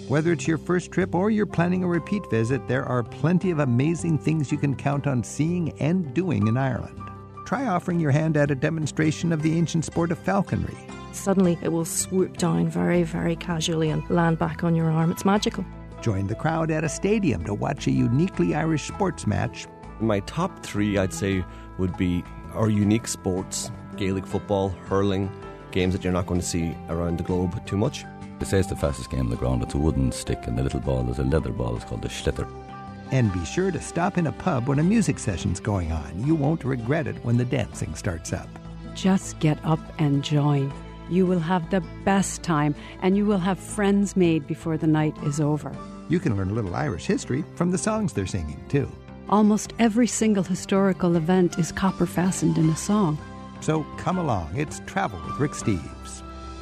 Whether it's your first trip or you're planning a repeat visit, there are plenty of amazing things you can count on seeing and doing in Ireland. Try offering your hand at a demonstration of the ancient sport of falconry. Suddenly it will swoop down very, very casually and land back on your arm. It's magical. Join the crowd at a stadium to watch a uniquely Irish sports match. My top three, I'd say, would be our unique sports: Gaelic football, hurling, games that you're not going to see around the globe too much. They say it's the fastest game on the ground. It's a wooden stick and the little ball is a leather ball. It's called the Schlitter. And be sure to stop in a pub when a music session's going on. You won't regret it when the dancing starts up. Just get up and join. You will have the best time, and you will have friends made before the night is over. You can learn a little Irish history from the songs they're singing, too. Almost every single historical event is copper fastened in a song. So come along. It's Travel with Rick Steves.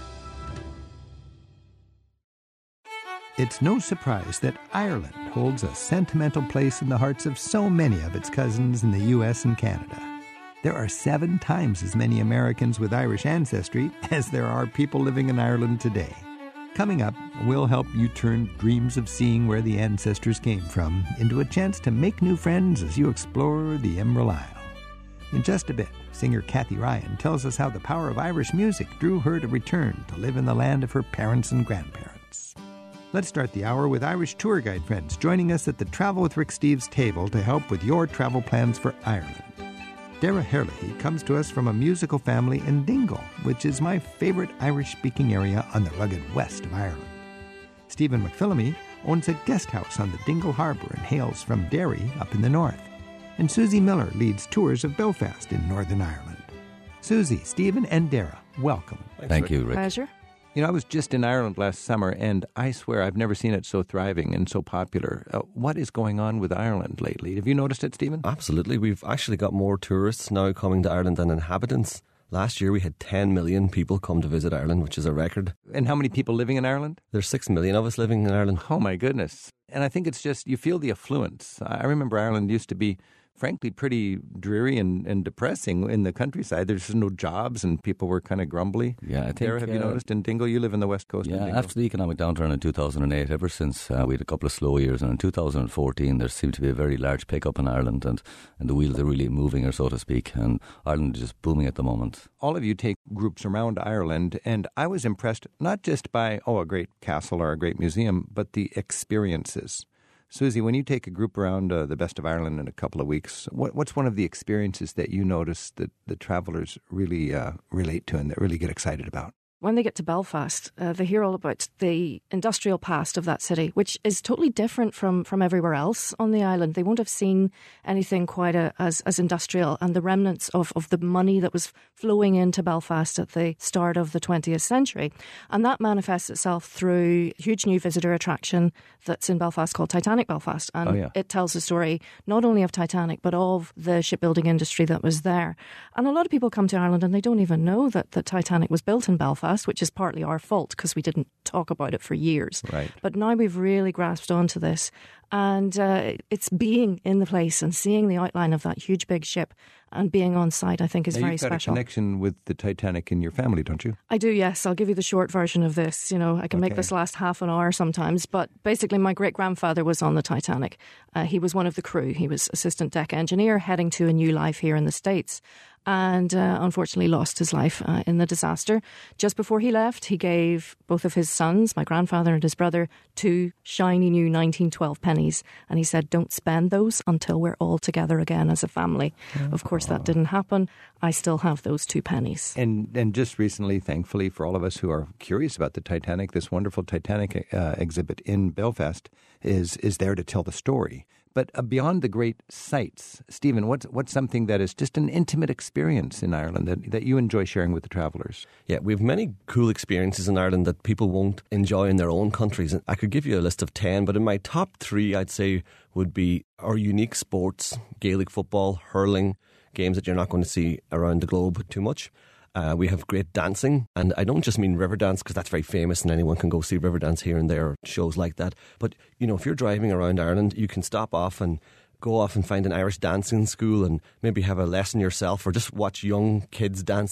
It's no surprise that Ireland holds a sentimental place in the hearts of so many of its cousins in the U.S. and Canada. There are 7 times as many Americans with Irish ancestry as there are people living in Ireland today. Coming up, we'll help you turn dreams of seeing where the ancestors came from into a chance to make new friends as you explore the Emerald Isle. In just a bit, singer Kathy Ryan tells us how the power of Irish music drew her to return to live in the land of her parents and grandparents. Let's start the hour with Irish tour guide friends joining us at the Travel with Rick Steves table to help with your travel plans for Ireland. Dara Herlihy comes to us from a musical family in Dingle, which is my favorite Irish-speaking area on the rugged west of Ireland. Stephen McPhillamy owns a guest house on the Dingle Harbour and hails from Derry up in the north. And Susie Miller leads tours of Belfast in Northern Ireland. Susie, Stephen, and Dara, welcome. Thank you, Rick. Pleasure. You know, I was just in Ireland last summer, and I swear I've never seen it so thriving and so popular. What is going on with Ireland lately? Have you noticed it, Stephen? Absolutely. We've actually got more tourists now coming to Ireland than inhabitants. Last year we had 10 million people come to visit Ireland, which is a record. And how many people living in Ireland? There's 6 million of us living in Ireland. Oh, my goodness. And I think it's just, you feel the affluence. I remember Ireland used to be, frankly, pretty dreary and depressing in the countryside. There's just no jobs and people were kind of grumbly. Yeah, I think. There, have you noticed in Dingle? You live in the west coast. Yeah, of Dingle. after the economic downturn in 2008, ever since we had a couple of slow years, and in 2014 there seemed to be a very large pickup in Ireland, and the wheels are really moving, or so to speak, and Ireland is just booming at the moment. All of you take groups around Ireland, and I was impressed not just by, a great castle or a great museum, but the experiences. Susie, when you take a group around the Best of Ireland in a couple of weeks, what's one of the experiences that you notice that the travellers really relate to and that really get excited about? When they get to Belfast, they hear all about the industrial past of that city, which is totally different from everywhere else on the island. They won't have seen anything quite as industrial, and the remnants of the money that was flowing into Belfast at the start of the 20th century. And that manifests itself through a huge new visitor attraction that's in Belfast called Titanic Belfast. And it tells the story not only of Titanic, but of the shipbuilding industry that was there. And a lot of people come to Ireland and they don't even know that the Titanic was built in Belfast, which is partly our fault because we didn't talk about it for years. Right. But now we've really grasped onto this, and it's being in the place and seeing the outline of that huge big ship and being on site, I think, is very special. You've got a connection with the Titanic in your family, don't you? I do, yes. I'll give you the short version of this. You know, I can make this last half an hour sometimes, but basically my great-grandfather was on the Titanic. He was one of the crew. He was assistant deck engineer heading to a new life here in the States, and unfortunately lost his life in the disaster. Just before he left, he gave both of his sons, my grandfather and his brother, 2 shiny new 1912 pennies. And he said, don't spend those until we're all together again as a family. Of course, that didn't happen. I still have those 2 pennies. And just recently, thankfully, for all of us who are curious about the Titanic, this wonderful Titanic exhibit in Belfast is there to tell the story. But beyond the great sights, Stephen, what's something that is just an intimate experience in Ireland that you enjoy sharing with the travellers? Yeah, we have many cool experiences in Ireland that people won't enjoy in their own countries. I could give you a list of 10, but in my top 3, I'd say, would be our unique sports: Gaelic football, hurling, games that you're not going to see around the globe too much. We have great dancing, and I don't just mean Riverdance because that's very famous and anyone can go see Riverdance here and there, shows like that. But, you know, if you're driving around Ireland, you can stop off and go off and find an Irish dancing school and maybe have a lesson yourself, or just watch young kids dancing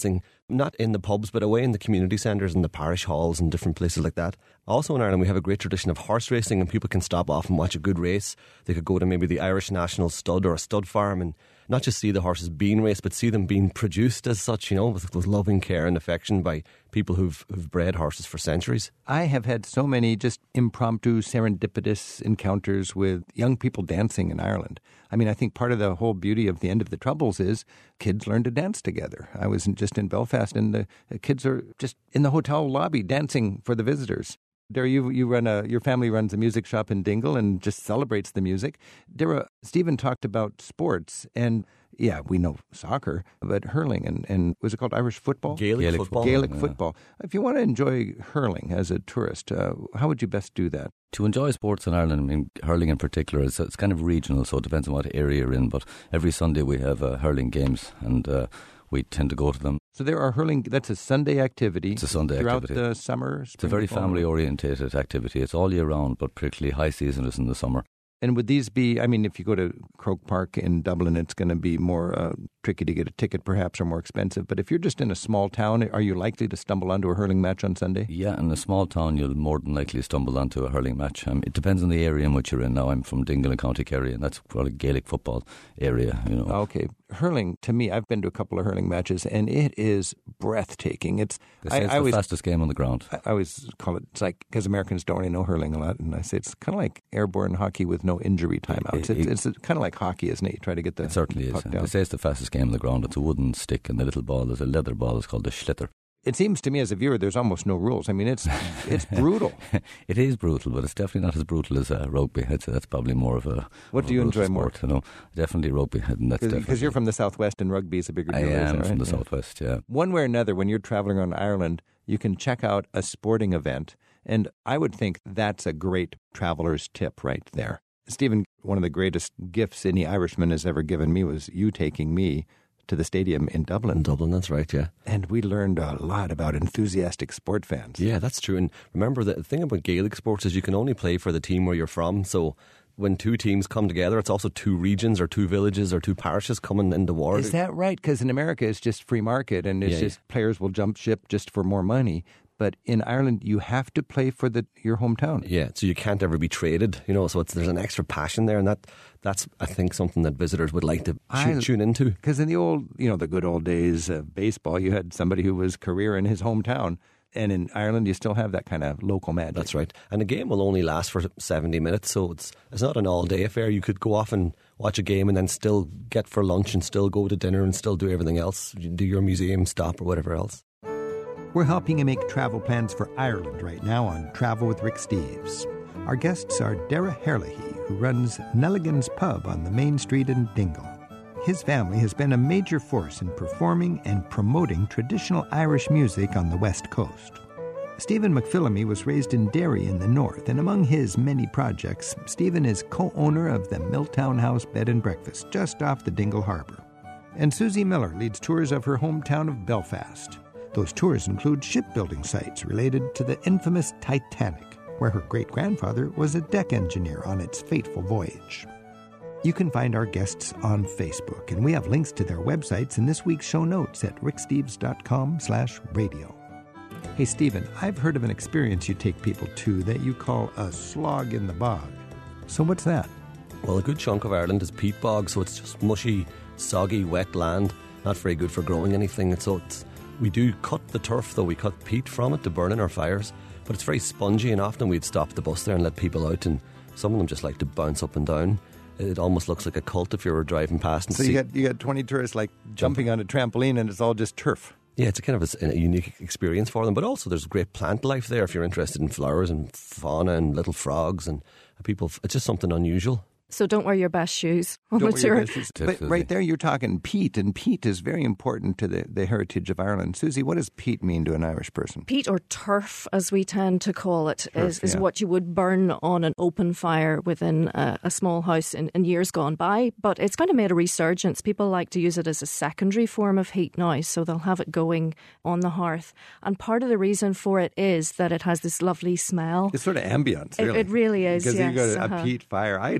not in the pubs, but away in the community centres and the parish halls and different places like that. Also in Ireland, we have a great tradition of horse racing, and people can stop off and watch a good race. They could go to maybe the Irish National Stud or a stud farm and not just see the horses being raced, but see them being produced as such, with loving care and affection by people who've bred horses for centuries. I have had so many just impromptu, serendipitous encounters with young people dancing in Ireland. I mean, I think part of the whole beauty of the End of the Troubles is kids learn to dance together. I was just in Belfast, and the kids are just in the hotel lobby dancing for the visitors. Dara, your family runs a music shop in Dingle and just celebrates the music. Dara, Stephen talked about sports, and yeah, we know soccer, but hurling and was it called Irish football? Gaelic football. Gaelic football. If you want to enjoy hurling as a tourist, how would you best do that? To enjoy sports in Ireland, I mean, hurling in particular, it's kind of regional, so it depends on what area you're in. But every Sunday we have hurling games, and we tend to go to them. So there are hurling, that's a Sunday activity. It's a Sunday throughout activity. Throughout the summer? It's a very family-orientated activity. It's all year round, but particularly high season is in the summer. And would these be, I mean, if you go to Croke Park in Dublin, it's going to be more tricky to get a ticket perhaps, or more expensive. But if you're just in a small town, are you likely to stumble onto a hurling match on Sunday? Yeah, in a small town, you'll more than likely stumble onto a hurling match. It depends on the area in which you're in. Now, I'm from Dingle in County Kerry, and that's probably a Gaelic football area, Okay. Hurling, to me, I've been to a couple of hurling matches, and it is breathtaking. They say it's the fastest game on the ground. I always call it, it's like, because Americans don't really know hurling a lot, and I say it's kind of like airborne hockey with no injury timeouts. It's kind of like hockey, isn't it? You try to get the It certainly is. down. They say it's the fastest game on the ground. It's a wooden stick, and the little ball is a leather ball. It's called the schlitter. It seems to me as a viewer there's almost no rules. I mean, it's brutal. It is brutal, but it's definitely not as brutal as rugby. That's probably more of a What do you enjoy sport, more? Definitely rugby. Because you're from the Southwest and rugby is a bigger deal. I am right? from the Southwest, yeah. One way or another, when you're traveling around Ireland, you can check out a sporting event. And I would think that's a great traveler's tip right there. Stephen, one of the greatest gifts any Irishman has ever given me was you taking me to the stadium in Dublin. In Dublin, that's right, yeah. And we learned a lot about enthusiastic sport fans. Yeah, that's true. And remember, the thing about Gaelic sports is you can only play for the team where you're from. So when two teams come together, it's also two regions or two villages or two parishes coming into war. Is that right? Because in America, it's just free market, and it's just players will jump ship just for more money. But in Ireland, you have to play for your hometown. Yeah, so you can't ever be traded, so there's an extra passion there, and that's, I think, something that visitors would like to tune into. Because in the old, the good old days of baseball, you had somebody who was career in his hometown. And in Ireland, you still have that kind of local magic. That's right. And the game will only last for 70 minutes, so it's not an all-day affair. You could go off and watch a game and then still get for lunch and still go to dinner and still do everything else, do your museum stop or whatever else. We're helping you make travel plans for Ireland right now on Travel with Rick Steves. Our guests are Dara Herlihy, who runs Nelligan's Pub on the main street in Dingle. His family has been a major force in performing and promoting traditional Irish music on the West Coast. Stephen McPhillamy was raised in Derry in the north, and among his many projects, Stephen is co-owner of the Milltown House Bed and Breakfast just off the Dingle Harbour. And Susie Miller leads tours of her hometown of Belfast. Those tours include shipbuilding sites related to the infamous Titanic, where her great-grandfather was a deck engineer on its fateful voyage. You can find our guests on Facebook, and we have links to their websites in this week's show notes at ricksteves.com/radio. Hey, Stephen, I've heard of an experience you take people to that you call a slog in the bog. So what's that? Well, a good chunk of Ireland is peat bog, so it's just mushy, soggy, wet land, not very good for growing anything. We do cut the turf, though. We cut peat from it to burn in our fires, but it's very spongy, and often we'd stop the bus there and let people out, and some of them just like to bounce up and down. It almost looks like a cult if you were driving past. And so you got 20 tourists like jumping on a trampoline, and it's all just turf. Yeah, it's a kind of a unique experience for them, but also there's great plant life there if you're interested in flowers and fauna and little frogs and people. It's just something unusual. So don't wear your best shoes. But right there you're talking peat, and peat is very important to the heritage of Ireland. Susie, what does peat mean to an Irish person? Peat, or turf as we tend to call it, is what you would burn on an open fire within a small house in years gone by. But it's kind of made a resurgence. People like to use it as a secondary form of heat now, so they'll have it going on the hearth. And part of the reason for it is that it has this lovely smell. It's sort of ambience, really. It really is, because yes. Because you got a peat fire. I'd love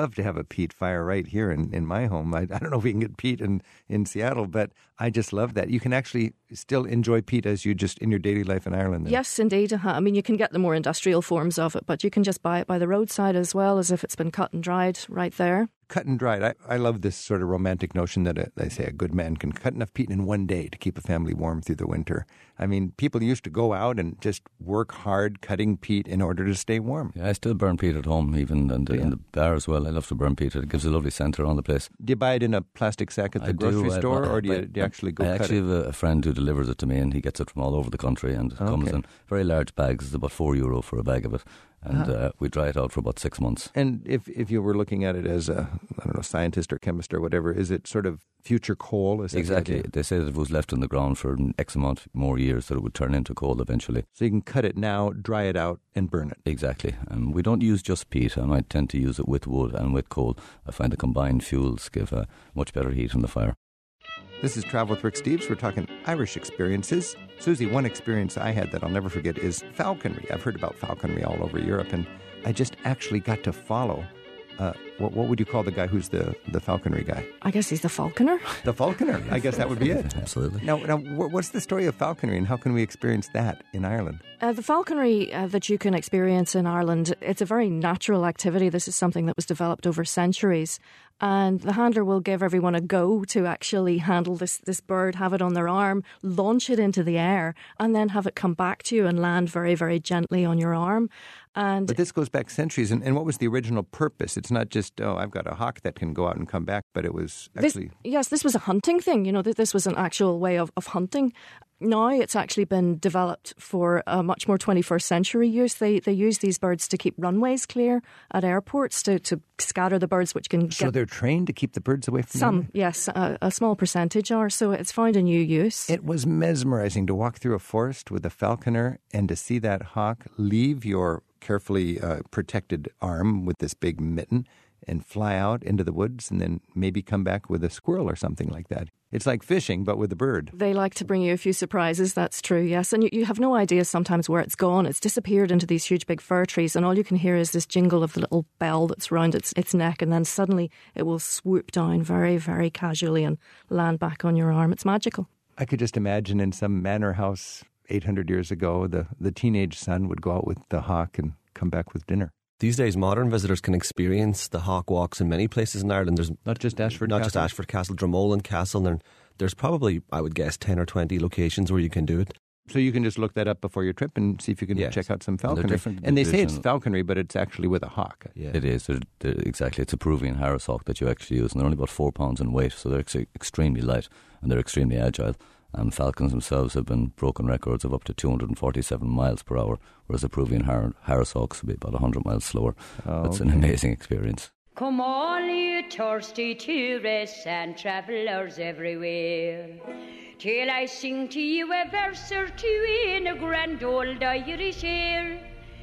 love to have a peat fire right here in my home. I don't know if we can get peat in Seattle, but I just love that. You can actually still enjoy peat as you just in your daily life in Ireland. Then. Yes, indeed. I mean, you can get the more industrial forms of it, but you can just buy it by the roadside as well, as if it's been cut and dried right there. Cut and dried. I love this sort of romantic notion that they say a good man can cut enough peat in one day to keep a family warm through the winter. I mean, people used to go out and just work hard cutting peat in order to stay warm. Yeah, I still burn peat at home, even in the bar as well. I love to burn peat. It gives a lovely scent around the place. Do you buy it in a plastic sack at the grocery store, or do you actually go cut it? I actually have a friend who delivers it to me, and he gets it from all over the country, and it comes in very large bags. It's about €4 for a bag of it. And we dry it out for about 6 months. And if you were looking at it as a, scientist or chemist or whatever, is it sort of future coal? Exactly. They say that if it was left on the ground for X amount more years, that it would turn into coal eventually. So you can cut it now, dry it out, and burn it. Exactly. We don't use just peat. I might tend to use it with wood and with coal. I find the combined fuels give a much better heat on the fire. This is Travel with Rick Steves. We're talking Irish experiences. Susie, one experience I had that I'll never forget is falconry. I've heard about falconry all over Europe, and I just actually got to follow. What would you call the guy who's the falconry guy? I guess he's the falconer. The falconer. I guess that would be it. Absolutely. Now, what's the story of falconry, and how can we experience that in Ireland? The falconry that you can experience in Ireland, it's a very natural activity. This is something that was developed over centuries. And the handler will give everyone a go to actually handle this bird, have it on their arm, launch it into the air, and then have it come back to you and land very, very gently on your arm. But this goes back centuries. And what was the original purpose? It's not just, I've got a hawk that can go out and come back, but it was actually... This was a hunting thing. This was an actual way of hunting. Now it's actually been developed for a much more 21st century use. They use these birds to keep runways clear at airports, to scatter the birds, which can So they're trained to keep the birds away from some, yes, a small percentage are. So it's found a new use. It was mesmerizing to walk through a forest with a falconer and to see that hawk leave your carefully protected arm with this big mitten and fly out into the woods and then maybe come back with a squirrel or something like that. It's like fishing, but with a bird. They like to bring you a few surprises, that's true, yes. And you have no idea sometimes where it's gone. It's disappeared into these huge big fir trees, and all you can hear is this jingle of the little bell that's round its neck, and then suddenly it will swoop down very, very casually and land back on your arm. It's magical. I could just imagine in some manor house 800 years ago, the teenage son would go out with the hawk and come back with dinner. These days, modern visitors can experience the hawk walks in many places in Ireland. There's not just Ashford Castle, Dromoland Castle. And there's probably, I would guess, 10 or 20 locations where you can do it. So you can just look that up before your trip and see if you can check out some falconry. And they say it's falconry, but it's actually with a hawk. Yeah. It is. Exactly. It's a Peruvian Harris hawk that you actually use. And they're only about 4 pounds in weight, so they're extremely light and they're extremely agile. Falcons themselves have been broken records of up to 247 miles per hour, whereas the Peruvian Harris hawks will be about 100 miles slower. It's an amazing experience. Come all you thirsty tourists and travellers everywhere, till I sing to you a verse or two in a grand old Irish air.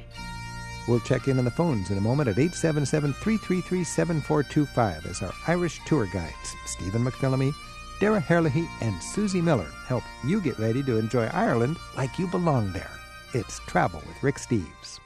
We'll check in on the phones in a moment at 877-333-7425 as our Irish tour guides, Stephen McPhillamy, Dara Herlihy and Susie Miller help you get ready to enjoy Ireland like you belong there. It's Travel with Rick Steves.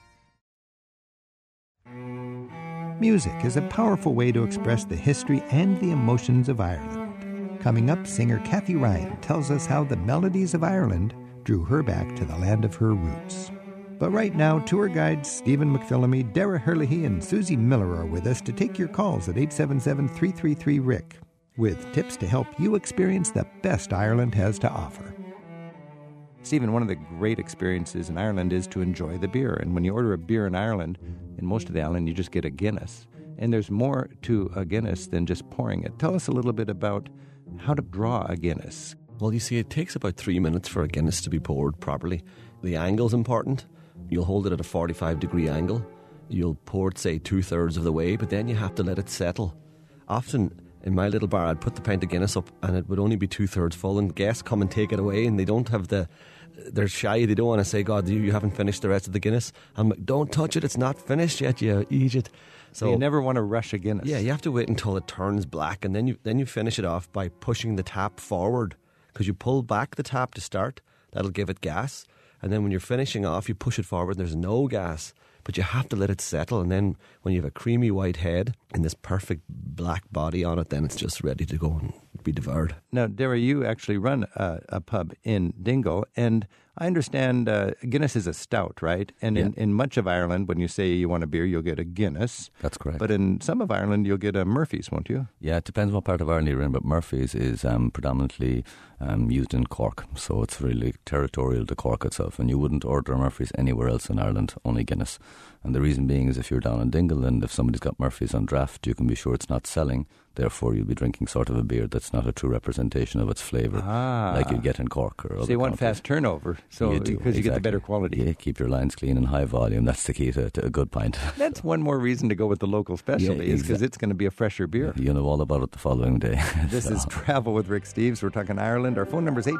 Music is a powerful way to express the history and the emotions of Ireland. Coming up, singer Kathy Ryan tells us how the melodies of Ireland drew her back to the land of her roots. But right now, tour guides Stephen McPhillamy, Dara Herlihy and Susie Miller are with us to take your calls at 877-333-RICK. with tips to help you experience the best Ireland has to offer. Stephen, one of the great experiences in Ireland is to enjoy the beer. And when you order a beer in Ireland, in most of the island, you just get a Guinness. And there's more to a Guinness than just pouring it. Tell us a little bit about how to draw a Guinness. Well, you see, it takes about 3 minutes for a Guinness to be poured properly. The angle's important. You'll hold it at a 45-degree angle. You'll pour it, say, 2/3 of the way, but then you have to let it settle. Often, in my little bar, I'd put the pint of Guinness up and it would only be 2/3 full, and guests come and take it away and they don't have they're shy, they don't want to say, God, you haven't finished the rest of the Guinness. I'm like, don't touch it, it's not finished yet, you idiot. So you never want to rush a Guinness. Yeah, you have to wait until it turns black, and then you finish it off by pushing the tap forward, because you pull back the tap to start, that'll give it gas, and then when you're finishing off, you push it forward, there's no gas, but you have to let it settle. And then when you have a creamy white head and this perfect black body on it, then it's just ready to go and be devoured. Now, Dara, you actually run a pub in Dingle, and I understand Guinness is a stout, right? And in much of Ireland, when you say you want a beer, you'll get a Guinness. That's correct. But in some of Ireland, you'll get a Murphy's, won't you? Yeah, it depends what part of Ireland you're in, but Murphy's is predominantly used in Cork, so it's really territorial to Cork itself, and you wouldn't order Murphy's anywhere else in Ireland, only Guinness. And the reason being is if you're down in Dingle and if somebody's got Murphy's on draft, you can be sure it's not selling. Therefore, you'll be drinking sort of a beer that's not a true representation of its flavour, like you get in Cork or other So you want countries. fast turnover, so because you get the better quality. Yeah, keep your lines clean and high volume. That's the key to a good pint. That's one more reason to go with the local specialty, is because it's going to be a fresher beer. You know all about it the following day. This is Travel with Rick Steves. We're talking Ireland. Our phone number is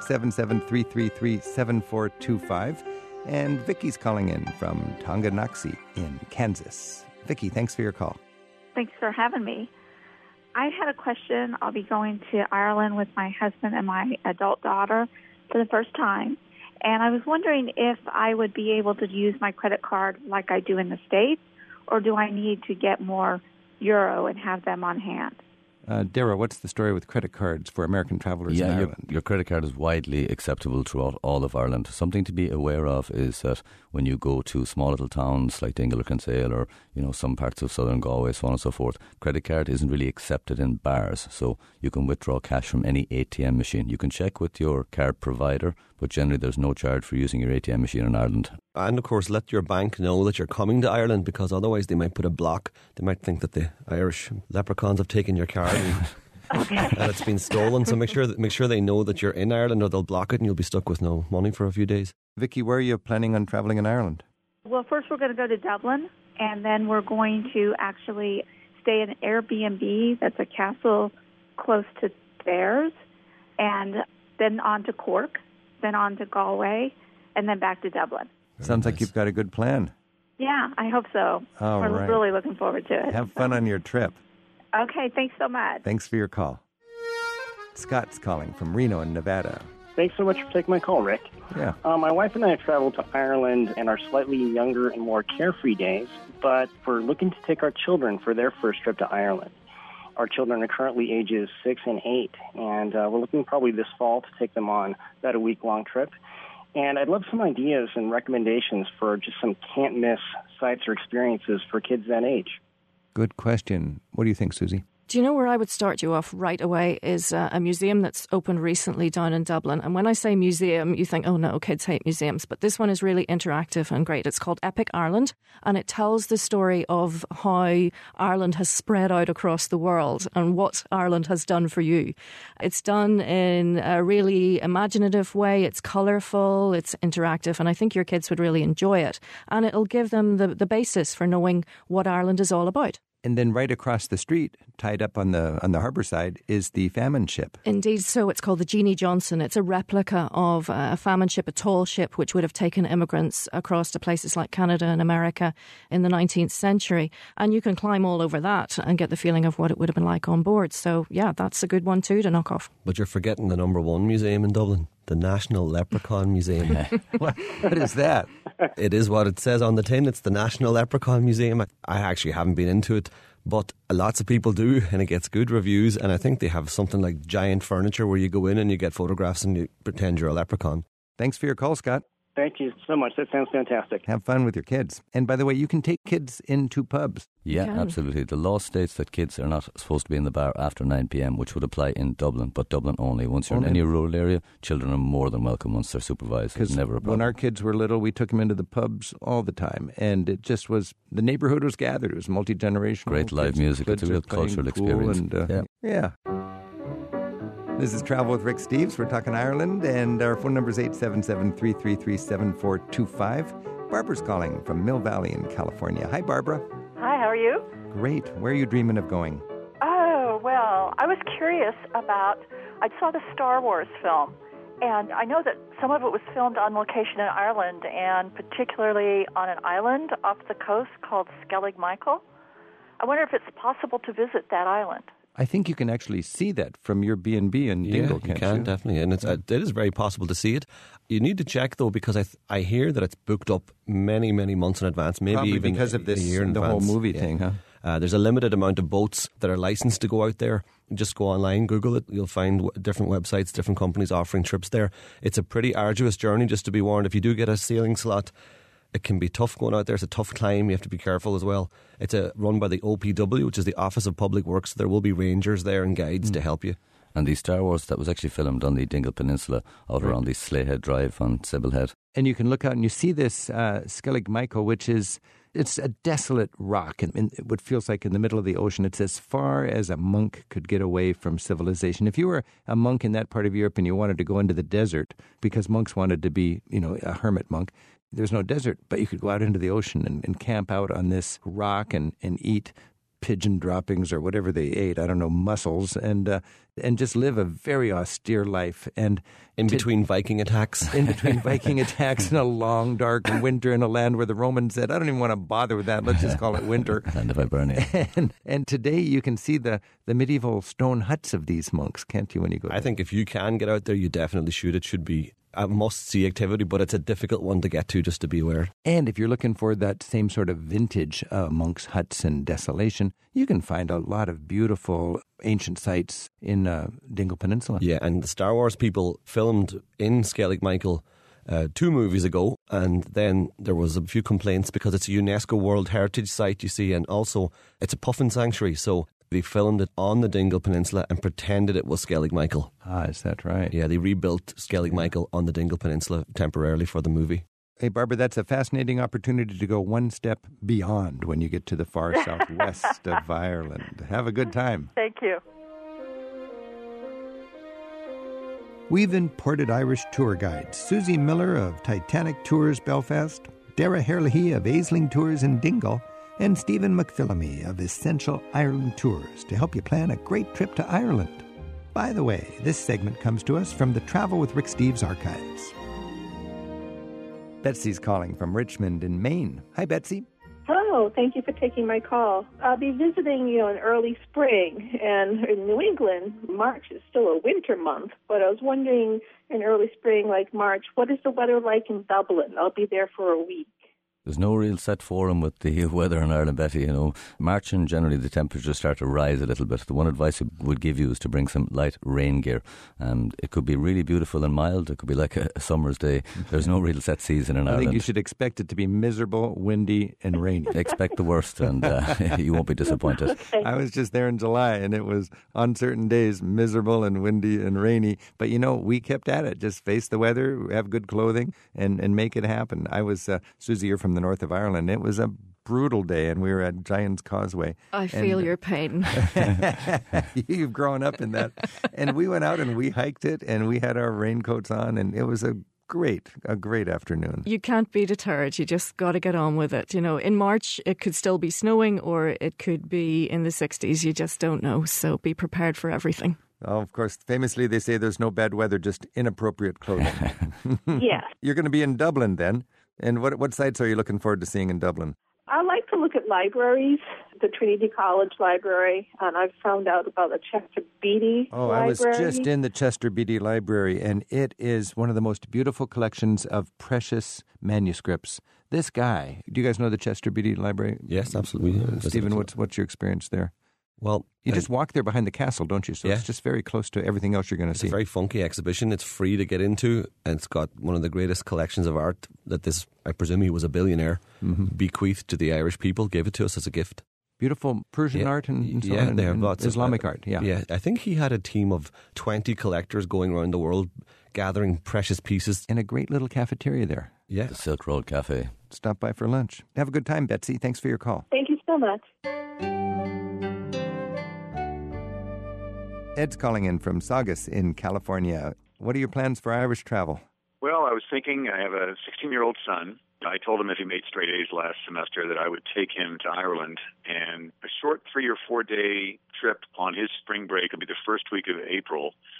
877-333-7425. And Vicky's calling in from Tonganoxie in Kansas. Vicky, thanks for your call. Thanks for having me. I had a question. I'll be going to Ireland with my husband and my adult daughter for the first time. And I was wondering if I would be able to use my credit card like I do in the States, or do I need to get more euro and have them on hand? Dara, what's the story with credit cards for American travelers in Ireland? Your credit card is widely acceptable throughout all of Ireland. Something to be aware of is that when you go to small little towns like Dingle or Kinsale or some parts of southern Galway, so on and so forth, credit card isn't really accepted in bars. So you can withdraw cash from any ATM machine. You can check with your card provider, but generally there's no charge for using your ATM machine in Ireland. And of course, let your bank know that you're coming to Ireland, because otherwise they might put a block. They might think that the Irish leprechauns have taken your card and it's been stolen. So make sure they know that you're in Ireland, or they'll block it and you'll be stuck with no money for a few days. Vicky, where are you planning on travelling in Ireland? Well, first we're going to go to Dublin, and then we're going to actually stay in an Airbnb that's a castle close to theirs, and then on to Cork, then on to Galway, and then back to Dublin. Sounds like you've got a good plan. Yeah, I hope so. We're really looking forward to it. Have fun on your trip. Okay, thanks so much. Thanks for your call. Scott's calling from Reno in Nevada. Thanks so much for taking my call, Rick. Yeah. My wife and I have traveled to Ireland in our slightly younger and more carefree days, but we're looking to take our children for their first trip to Ireland. Our children are currently ages 6 and 8, and we're looking probably this fall to take them on about a week-long trip. And I'd love some ideas and recommendations for just some can't-miss sites or experiences for kids that age. Good question. What do you think, Susie? Do you know where I would start you off right away is a museum that's opened recently down in Dublin. And when I say museum, you think, oh no, kids hate museums. But this one is really interactive and great. It's called Epic Ireland, and it tells the story of how Ireland has spread out across the world and what Ireland has done for you. It's done in a really imaginative way. It's colourful, it's interactive, and I think your kids would really enjoy it. And it'll give them the basis for knowing what Ireland is all about. And then right across the street, tied up on the harbour side, is the famine ship. Indeed, so it's called the Jeannie Johnson. It's a replica of a famine ship, a tall ship, which would have taken immigrants across to places like Canada and America in the 19th century. And you can climb all over that and get the feeling of what it would have been like on board. So, yeah, that's a good one too to knock off. But you're forgetting the number one museum in Dublin, the National Leprechaun Museum. What is that? It is what it says on the tin. It's the National Leprechaun Museum. I actually haven't been into it, but lots of people do, and it gets good reviews. And I think they have something like giant furniture where you go in and you get photographs and you pretend you're a leprechaun. Thanks for your call, Scott. Thank you so much. That sounds fantastic. Have fun with your kids. And by the way, you can take kids into pubs. Yeah, absolutely. The law states that kids are not supposed to be in the bar after 9 p.m, which would apply in Dublin, but Dublin only. Once you're in any rural area, children are more than welcome once they're supervised. It's never a problem. When our kids were little, we took them into the pubs all the time, and it just was, the neighbourhood was gathered. It was multi-generational. Great live music. It's a real cultural experience. Yeah. This is Travel with Rick Steves. We're talking Ireland, and our phone number is 877-333-7425. Barbara's calling from Mill Valley in California. Hi, Barbara. Hi, how are you? Great. Where are you dreaming of going? Oh, well, I was curious about, I saw the Star Wars film, and I know that some of it was filmed on location in Ireland, and particularly on an island off the coast called Skellig Michael. I wonder if it's possible to visit that island. I think you can actually see that from your B&B in Dingle, you can, definitely. And it is very possible to see it. You need to check, though, because I hear that it's booked up many, many months in advance, maybe probably even because of this, a year in the advance. whole movie thing, huh? There's a limited amount of boats that are licensed to go out there. Just go online, Google it. You'll find different websites, different companies offering trips there. It's a pretty arduous journey, just to be warned. If you do get a sailing slot, it can be tough going out there. It's a tough climb. You have to be careful as well. It's run by the OPW, which is the Office of Public Works. There will be rangers there and guides to help you. And the Star Wars, that was actually filmed on the Dingle Peninsula out around the Slayhead Drive on Sybil Head. And you can look out and you see this Skellig Michael, which is... It's a desolate rock, and what feels like in the middle of the ocean. It's as far as a monk could get away from civilization. If you were a monk in that part of Europe and you wanted to go into the desert, because monks wanted to be, a hermit monk, there's no desert, but you could go out into the ocean and camp out on this rock and eat pigeon droppings or whatever they ate, I don't know, mussels, and just live a very austere life. And in between Viking attacks. In between Viking attacks in a long, dark winter in a land where the Romans said, I don't even want to bother with that, let's just call it winter. Land of Hibernia. And today you can see the medieval stone huts of these monks, can't you, when you go there? I think if you can get out there, you definitely should. It should be a must-see activity, but it's a difficult one to get to, just to be aware. And if you're looking for that same sort of vintage monks' huts and desolation, you can find a lot of beautiful ancient sites in Dingle Peninsula. Yeah, and the Star Wars people filmed in Skellig Michael 2 movies ago, and then there was a few complaints because it's a UNESCO World Heritage Site, you see, and also it's a puffin sanctuary, so they filmed it on the Dingle Peninsula and pretended it was Skellig Michael. Ah, is that right? Yeah, they rebuilt Skellig Michael on the Dingle Peninsula temporarily for the movie. Hey, Barbara, that's a fascinating opportunity to go one step beyond when you get to the far southwest of Ireland. Have a good time. Thank you. We've imported Irish tour guides Susie Miller of Titanic Tours Belfast, Dara Herlihy of Aisling Tours in Dingle, and Stephen McPhillamy of Essential Ireland Tours to help you plan a great trip to Ireland. By the way, this segment comes to us from the Travel with Rick Steves archives. Betsy's calling from Richmond in Maine. Hi, Betsy. Hello, thank you for taking my call. I'll be visiting you in early spring, and in New England, March is still a winter month, but I was wondering in early spring, like March, what is the weather like in Dublin? I'll be there for a week. There's no real set forum with the weather in Ireland, Betty. March and generally the temperatures start to rise a little bit. The one advice I would give you is to bring some light rain gear. It could be really beautiful and mild. It could be like a summer's day. There's no real set season in Ireland. I think you should expect it to be miserable, windy and rainy. Expect the worst and you won't be disappointed. Okay. I was just there in July and it was on certain days miserable and windy and rainy. But we kept at it. Just face the weather, have good clothing and make it happen. I was, Susie, you're from the north of Ireland. It was a brutal day and we were at Giant's Causeway. I feel your pain. You've grown up in that. And we went out and we hiked it and we had our raincoats on and it was a great afternoon. You can't be deterred. You just got to get on with it. In March, it could still be snowing or it could be in the 60s. You just don't know. So be prepared for everything. Oh, of course, famously they say there's no bad weather, just inappropriate clothing. Yeah. You're going to be in Dublin then. And what sites are you looking forward to seeing in Dublin? I like to look at libraries, the Trinity College Library, and I've found out about the Chester Beatty Library. I was just in the Chester Beatty Library, and it is one of the most beautiful collections of precious manuscripts. This guy, do you guys know the Chester Beatty Library? Yes, absolutely. Stephen, what's your experience there? Well, you just walk there behind the castle, don't you? So it's just very close to everything else you're going to see. It's a very funky exhibition. It's free to get into, and it's got one of the greatest collections of art that I presume he was a billionaire, bequeathed to the Irish people, gave it to us as a gift. Beautiful Persian art and so on, they have lots of Islamic art. Yeah, I think he had a team of 20 collectors going around the world gathering precious pieces. And a great little cafeteria there. Yeah. The Silk Road Cafe. Stop by for lunch. Have a good time, Betsy. Thanks for your call. Thank you so much. Ed's calling in from Saugus in California. What are your plans for Irish travel? Well, I was thinking, I have a 16-year-old son. I told him if he made straight A's last semester that I would take him to Ireland. And a short 3 or 4 day trip on his spring break would be the first week of April.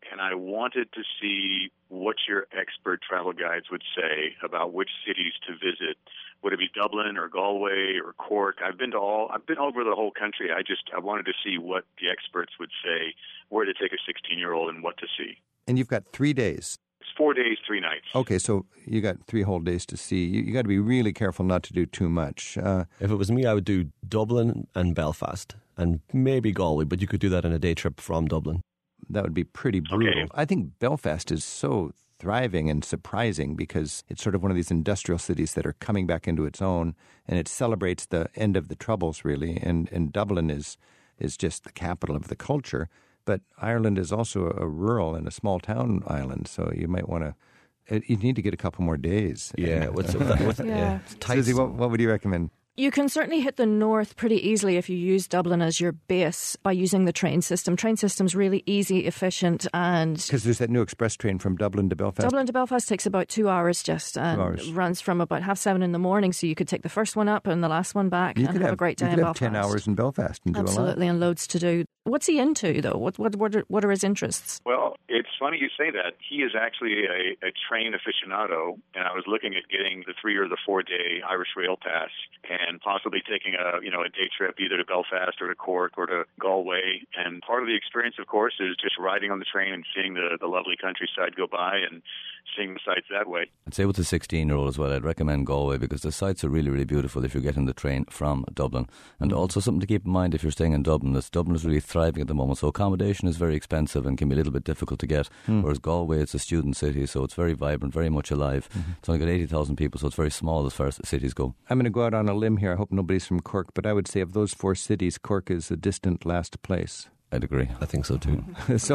and I wanted to see what your expert travel guides would say about which cities to visit. Would it be Dublin or Galway or Cork? I've been over the whole country. I wanted to see what the experts would say, where to take a 16-year-old and what to see. And you've got 3 days. It's 4 days, 3 nights. Okay, so you got 3 whole days to see. You got to be really careful not to do too much. If it was me, I would do Dublin and Belfast and maybe Galway, but you could do that in a day trip from Dublin. That would be pretty brutal. Okay. I think Belfast is so thriving and surprising because it's sort of one of these industrial cities that are coming back into its own, and it celebrates the end of the Troubles, really. And Dublin is just the capital of the culture. But Ireland is also a rural and a small town island, so you might want to. You need to get a couple more days. Yeah. Susie, what would you recommend? You can certainly hit the north pretty easily if you use Dublin as your base by using the train system. Train system's really easy, efficient, and... Because there's that new express train from Dublin to Belfast. Dublin to Belfast takes about 2 hours just, and runs from about 7:30 in the morning, so you could take the first one up and the last one back and have a great day in Belfast. You could have 10 hours in Belfast and do a lot. Absolutely, and loads to do. What's he into, though? What are his interests? Well, it's funny you say that. He is actually a train aficionado, and I was looking at getting the 3 or the 4 day Irish Rail Pass and possibly taking a day trip either to Belfast or to Cork or to Galway. And part of the experience, of course, is just riding on the train and seeing the lovely countryside go by and seeing the sights that way. I'd say with the 16-year-old as well, I'd recommend Galway because the sights are really, really beautiful if you're getting the train from Dublin. And also something to keep in mind if you're staying in Dublin, is Dublin is really thriving at the moment, so accommodation is very expensive and can be a little bit difficult to get, whereas Galway, it's a student city, so it's very vibrant, very much alive. It's only got 80,000 people, so it's very small as far as cities go. I'm going to go out on a limb here. I hope nobody's from Cork, but I would say of those 4 cities, Cork is a distant last place. I'd agree. I think so too.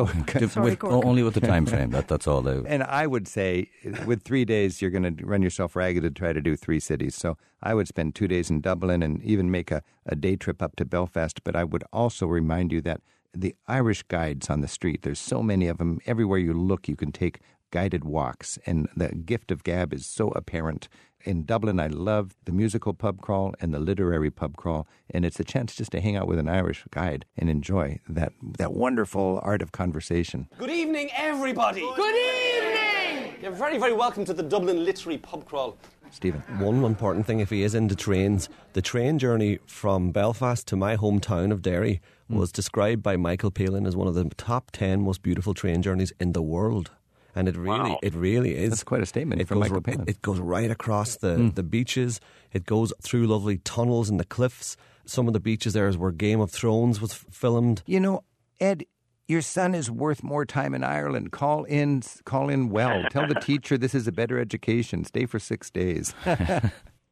Only with the time frame. That's all. And I would say with 3 days, you're going to run yourself ragged to try to do 3 cities. So I would spend 2 days in Dublin and even make a day trip up to Belfast. But I would also remind you that the Irish guides on the street, there's so many of them. Everywhere you look, you can take guided walks. And the gift of gab is so apparent. In Dublin, I love the musical pub crawl and the literary pub crawl, and it's a chance just to hang out with an Irish guide and enjoy that wonderful art of conversation. Good evening, everybody. Good evening. You're very, very welcome to the Dublin Literary Pub Crawl. Stephen. One important thing, if he is into trains, the train journey from Belfast to my hometown of Derry was described by Michael Palin as one of the top 10 most beautiful train journeys in the world. And it really is. That's quite a statement from Michael Palin. It goes right across the beaches. It goes through lovely tunnels in the cliffs. Some of the beaches there is where Game of Thrones was filmed. You know, Ed, your son is worth more time in Ireland. Call in well. Tell the teacher this is a better education. Stay for 6 days. I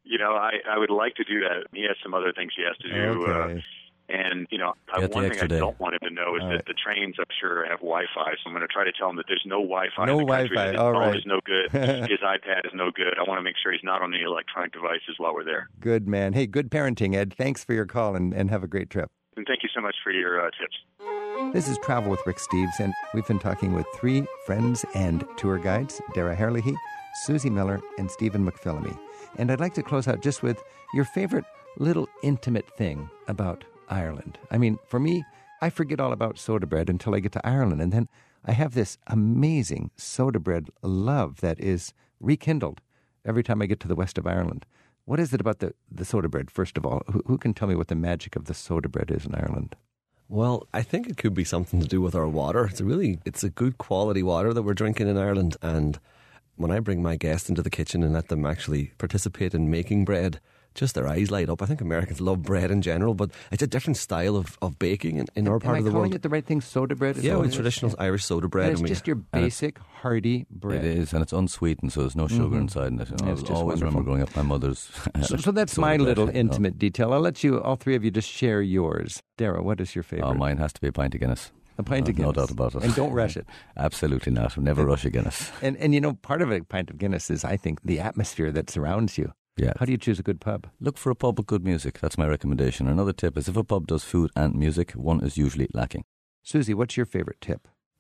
would like to do that. He has some other things he has to do. Okay. And, one thing I don't want him to know is that the trains, I'm sure, have Wi-Fi. So I'm going to try to tell him that there's no Wi-Fi in the country. His phone is no good. His iPad is no good. I want to make sure he's not on any electronic devices while we're there. Good, man. Hey, good parenting, Ed. Thanks for your call and have a great trip. And thank you so much for your tips. This is Travel with Rick Steves, and we've been talking with 3 friends and tour guides, Dara Herlihy, Susie Miller, and Stephen McPhillamy. And I'd like to close out just with your favorite little intimate thing about Ireland. I mean, for me, I forget all about soda bread until I get to Ireland, and then I have this amazing soda bread love that is rekindled every time I get to the west of Ireland. What is it about the soda bread, first of all? Who can tell me what the magic of the soda bread is in Ireland? Well, I think it could be something to do with our water. It's a good quality water that we're drinking in Ireland, and when I bring my guests into the kitchen and let them actually participate in making bread, just their eyes light up. I think Americans love bread in general, but it's a different style of baking in our part of the world. Am I calling it the right thing? Soda bread? Yeah, it's traditional Irish soda bread. And it's just your basic, hearty bread. It is, and it's unsweetened, so there's no sugar inside in it. I always remember growing up, my mother's... So that's my little intimate detail. I'll let you, all 3 of you, just share yours. Dara, what is your favorite? Oh, mine has to be a pint of Guinness. A pint of Guinness. No doubt about it. And don't rush it. Absolutely not. Never rush a Guinness. And part of a pint of Guinness is, I think, the atmosphere that surrounds you. Yeah. How do you choose a good pub? Look for a pub with good music. That's my recommendation. Another tip is if a pub does food and music, one is usually lacking. Susie, what's your favourite tip?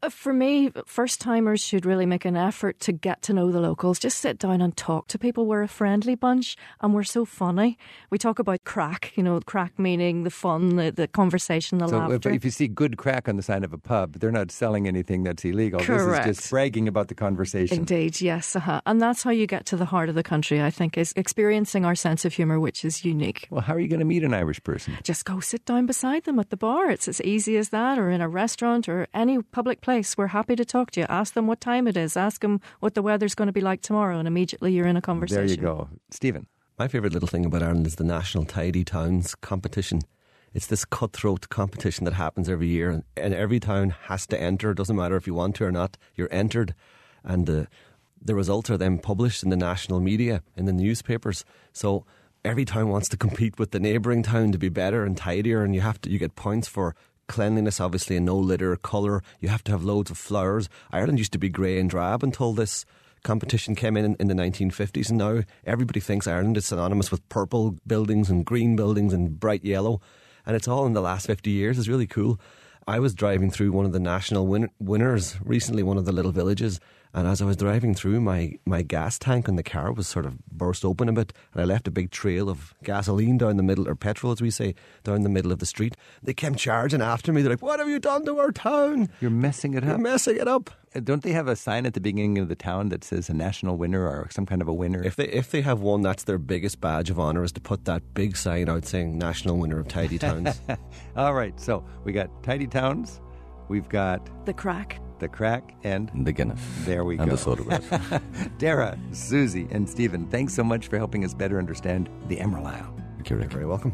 For me, first-timers should really make an effort to get to know the locals. Just sit down and talk to people. We're a friendly bunch and we're so funny. We talk about crack, crack meaning the fun, the conversation, the laughter. So if you see good crack on the sign of a pub, they're not selling anything that's illegal. Correct. This is just bragging about the conversation. Indeed, yes. And that's how you get to the heart of the country, I think, is experiencing our sense of humour, which is unique. Well, how are you going to meet an Irish person? Just go sit down beside them at the bar. It's as easy as that, or in a restaurant or any public place. We're happy to talk to you. Ask them what time it is. Ask them what the weather's going to be like tomorrow, and immediately you're in a conversation. There you go. Stephen. My favourite little thing about Ireland is the National Tidy Towns competition. It's this cutthroat competition that happens every year, and every town has to enter. It doesn't matter if you want to or not. You're entered, and the results are then published in the national media, in the newspapers. So every town wants to compete with the neighbouring town to be better and tidier, and you get points for cleanliness, obviously, and no litter, colour. You have to have loads of flowers. Ireland used to be grey and drab until this competition came in the 1950s, and now everybody thinks Ireland is synonymous with purple buildings and green buildings and bright yellow, and it's all in the last 50 years. It's really cool. I was driving through one of the national winners recently, one of the little villages, and as I was driving through, my gas tank in the car was sort of burst open a bit, and I left a big trail of gasoline down the middle, or petrol as we say, down the middle of the street. They came charging after me. They're like, "What have you done to our town? You're messing it up." You're messing it up. Don't they have a sign at the beginning of the town that says a national winner or some kind of a winner? If they have one, that's their biggest badge of honour, is to put that big sign out saying National Winner of Tidy Towns. All right, so we got Tidy Towns, we've got the crack, and the Guinness. There we go. And the Soda. Dara, Susie, and Stephen, thanks so much for helping us better understand the Emerald Isle. You're very welcome.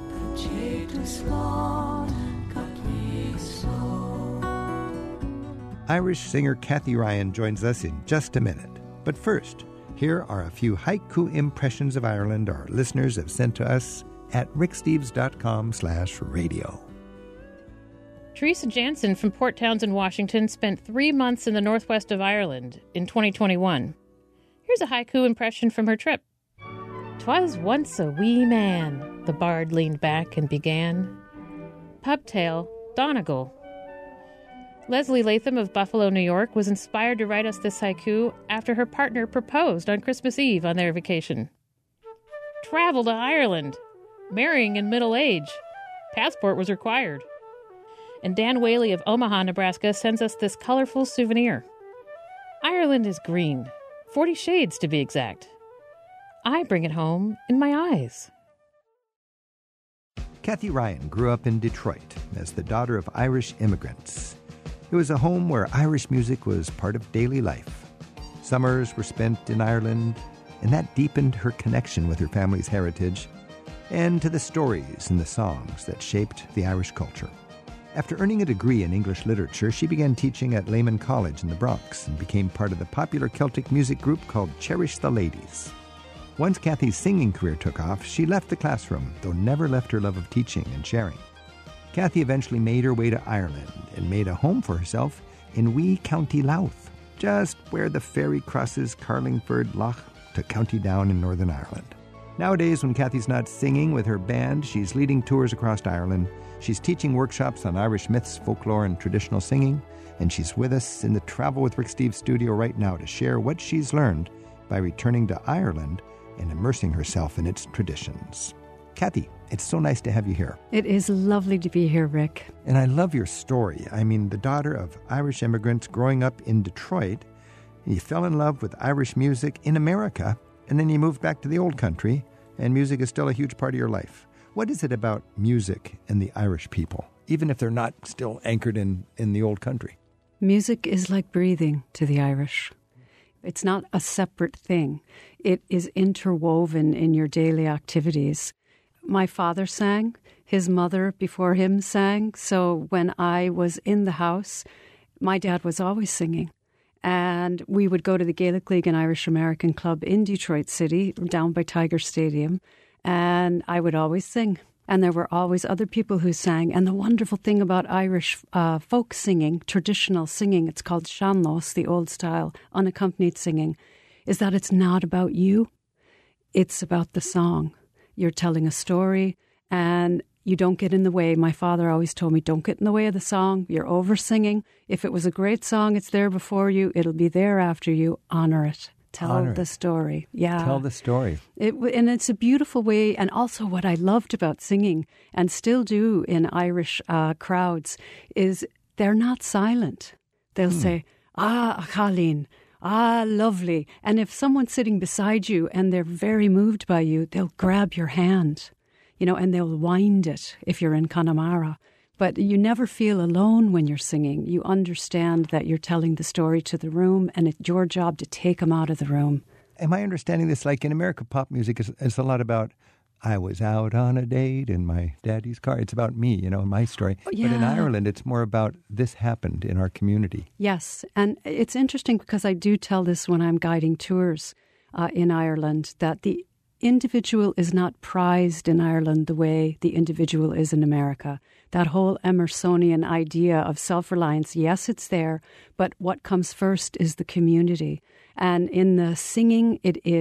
Irish singer Kathy Ryan joins us in just a minute. But first, here are a few haiku impressions of Ireland our listeners have sent to us at ricksteves.com/radio. Teresa Jansen from Port Townsend, Washington, spent 3 months in the northwest of Ireland in 2021. Here's a haiku impression from her trip. "'Twas once a wee man," the bard leaned back and began. Pubtail, Donegal. Leslie Latham of Buffalo, New York, was inspired to write us this haiku after her partner proposed on Christmas Eve on their vacation. Travel to Ireland. Marrying in middle age. Passport was required. And Dan Whaley of Omaha, Nebraska, sends us this colorful souvenir. Ireland is green, 40 shades to be exact. I bring it home in my eyes. Kathy Ryan grew up in Detroit as the daughter of Irish immigrants. It was a home where Irish music was part of daily life. Summers were spent in Ireland, and that deepened her connection with her family's heritage and to the stories and the songs that shaped the Irish culture. After earning a degree in English literature, she began teaching at Lehman College in the Bronx and became part of the popular Celtic music group called Cherish the Ladies. Once Kathy's singing career took off, she left the classroom, though never left her love of teaching and sharing. Kathy eventually made her way to Ireland and made a home for herself in wee County Louth, just where the ferry crosses Carlingford Lough to County Down in Northern Ireland. Nowadays, when Kathy's not singing with her band, she's leading tours across Ireland. She's teaching workshops on Irish myths, folklore, and traditional singing, and she's with us in the Travel with Rick Steves studio right now to share what she's learned by returning to Ireland and immersing herself in its traditions. Kathy, it's so nice to have you here. It is lovely to be here, Rick. And I love your story. I mean, the daughter of Irish immigrants growing up in Detroit, you fell in love with Irish music in America, and then you moved back to the old country, and music is still a huge part of your life. What is it about music and the Irish people, even if they're not still anchored in the old country? Music is like breathing to the Irish. It's not a separate thing. It is interwoven in your daily activities. My father sang, his mother before him sang, so when I was in the house, my dad was always singing. And we would go to the Gaelic League and Irish American Club in Detroit City, down by Tiger Stadium, and I would always sing. And there were always other people who sang. And the wonderful thing about Irish folk singing, traditional singing, it's called sean-nós, the old style, unaccompanied singing, is that it's not about you. It's about the song. You're telling a story, and you don't get in the way. My father always told me, don't get in the way of the song. You're over singing. If it was a great song, it's there before you. It'll be there after you. Honor it. Tell the story. Yeah. Tell the story. And it's a beautiful way. And also what I loved about singing, and still do in Irish crowds, is they're not silent. They'll say, Colleen, lovely. And if someone's sitting beside you and they're very moved by you, they'll grab your hand, and they'll wind it if you're in Connemara. But you never feel alone when you're singing. You understand that you're telling the story to the room, and it's your job to take them out of the room. Am I understanding this? Like in America, pop music is a lot about, I was out on a date in my daddy's car. It's about me, my story. Yeah. But in Ireland, it's more about this happened in our community. Yes, and it's interesting because I do tell this when I'm guiding tours in Ireland, that the individual is not prized in Ireland the way the individual is in America. That whole Emersonian idea of self-reliance, yes, it's there, but what comes first is the community. And in the singing,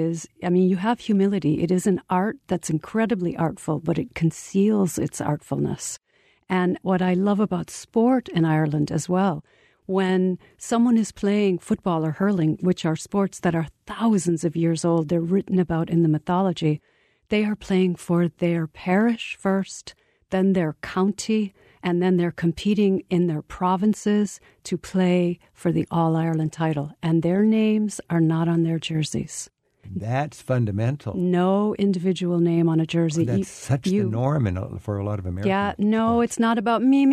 you have humility. It is an art that's incredibly artful, but it conceals its artfulness. And what I love about sport in Ireland as well, when someone is playing football or hurling, which are sports that are thousands of years old, they're written about in the mythology, they are playing for their parish first, then their county, and then they're competing in their provinces to play for the All-Ireland title. And their names are not on their jerseys. That's fundamental. No individual name on a jersey. That's such the norm for a lot of Americans. Yeah, no, it's not about me.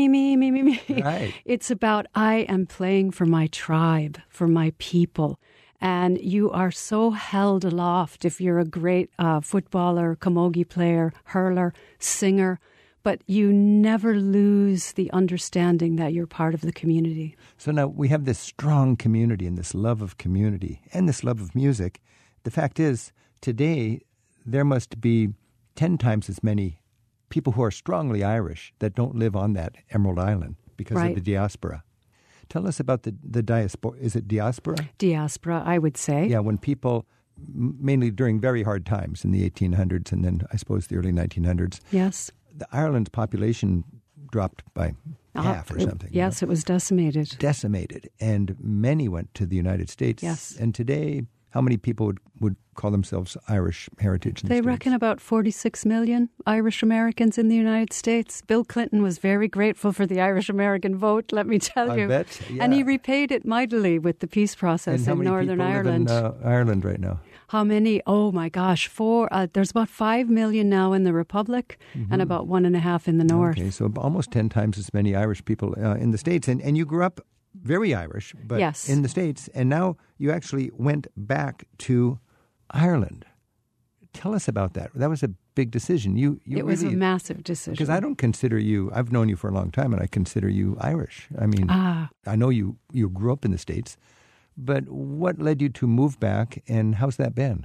Right. It's about I am playing for my tribe, for my people. And you are so held aloft if you're a great footballer, camogie player, hurler, singer, but you never lose the understanding that you're part of the community. So now we have this strong community and this love of community and this love of music. The fact is, today, there must be 10 times as many people who are strongly Irish that don't live on that Emerald Island because of the diaspora. Tell us about the diaspora. Is it diaspora? Diaspora, I would say. Yeah, when people, mainly during very hard times in the 1800s and then I suppose the early 1900s. Yes. Ireland's population dropped by half or something. Yes, it was decimated. Decimated. And many went to the United States. Yes. And today, how many people would call themselves Irish heritage in the They States? reckon about 46 million Irish Americans in the United States. Bill Clinton was very grateful for the Irish American vote, let me tell you. I bet, yeah. And he repaid it mightily with the peace process in Northern Ireland. Live in Ireland right now? How many? Oh my gosh, there's about 5 million now in the Republic and about 1.5 in the North. Okay, so almost 10 times as many Irish people in the States. And you grew up very Irish, but yes. in the States, and now you actually went back to Ireland. Tell us about that. That was a big decision. It was a massive decision. Because I don't consider you, I've known you for a long time, and I consider you Irish. I mean, I know you grew up in the States, but what led you to move back, and how's that been?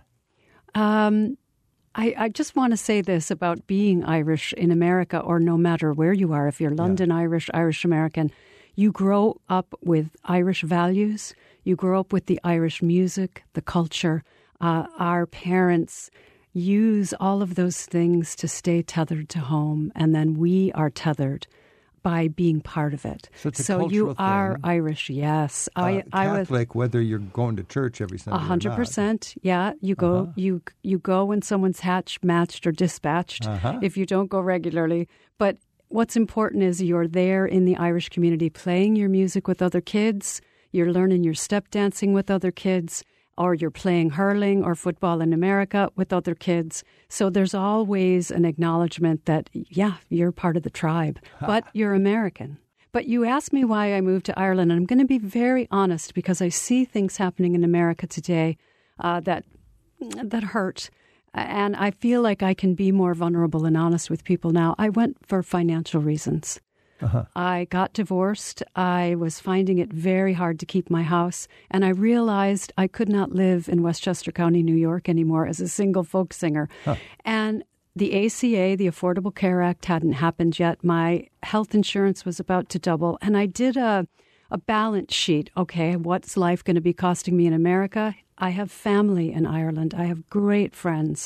I just want to say this about being Irish in America, or no matter where you are, if you're London Irish, Irish American, you grow up with Irish values. You grow up with the Irish music, the culture. Our parents use all of those things to stay tethered to home, and then we are tethered by being part of it. So it's a so cultural you are thing. Irish, yes. Catholic, whether you're going to church every Sunday 100%. Yeah, you go. You go when someone's matched or dispatched. If you don't go regularly, but what's important is you're there in the Irish community playing your music with other kids. You're learning your step dancing with other kids, or you're playing hurling or football in America with other kids. So there's always an acknowledgement that, you're part of the tribe, but you're American. But you asked me why I moved to Ireland, and I'm going to be very honest because I see things happening in America today that hurt. And I feel like I can be more vulnerable and honest with people now. I went for financial reasons. I got divorced. I was finding it very hard to keep my house. And I realized I could not live in Westchester County, New York anymore as a single folk singer. And the ACA, the Affordable Care Act, hadn't happened yet. My health insurance was about to double. And I did a balance sheet. Okay, what's life going to be costing me in America? I have family in Ireland. I have great friends.